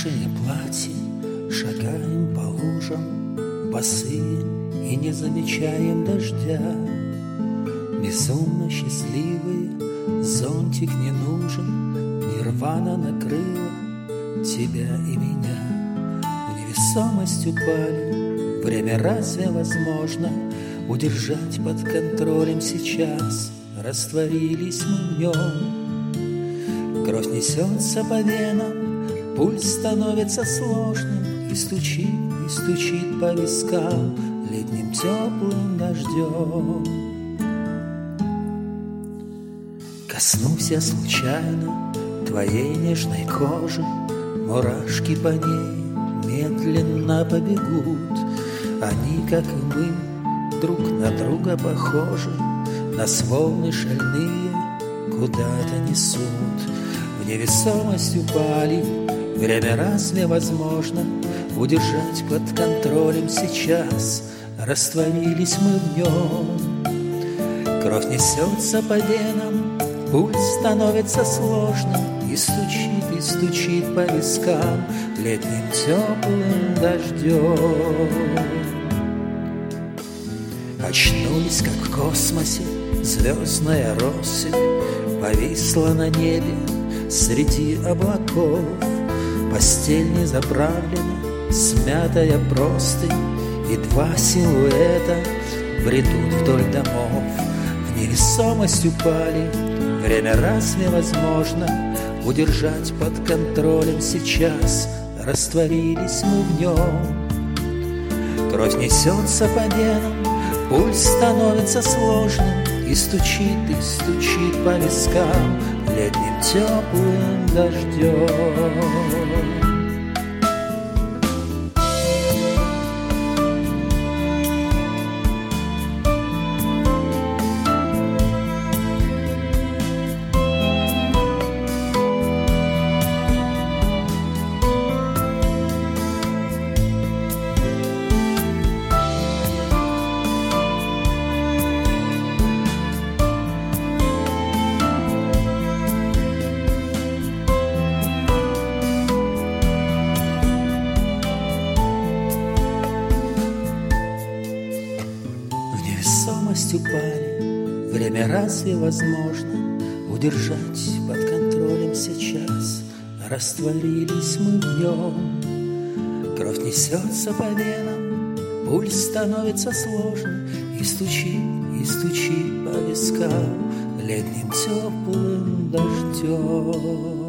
Распашные платья, шагаем по лужам, босые и не замечаем дождя. Безумно счастливые, зонтик не нужен, нирвана накрыла тебя и меня. В невесомость упали, время разве возможно удержать под контролем сейчас? Растворились мы в нем. Кровь несется по венам, пульс становится сложным и стучит по вискам летним теплым дождем. Коснусь я случайно твоей нежной кожи, мурашки по ней медленно побегут. Они, как и мы, друг на друга похожи, нас волны шальные куда-то несут. В невесомость упали, время разве возможно удержать под контролем сейчас? Растворились мы в нем. Кровь несется по венам, пульс становится сложным и стучит по вискам летним теплым дождем. Очнулись, как в космосе, звездная россыпь повисла на небе среди облаков. Постель не заправлена, смятая простынь, и два силуэта бредут вдоль домов. В невесомость упали, время разве возможно удержать под контролем сейчас? Растворились мы в нем. Кровь несется по венам, пульс становится сложным и стучит по вискам летним теплым дождем. Упали, время разве возможно удержать под контролем сейчас? Растворились мы в нем. Кровь несется по венам, пульс становится сложным и стучит по вискам летним теплым дождем.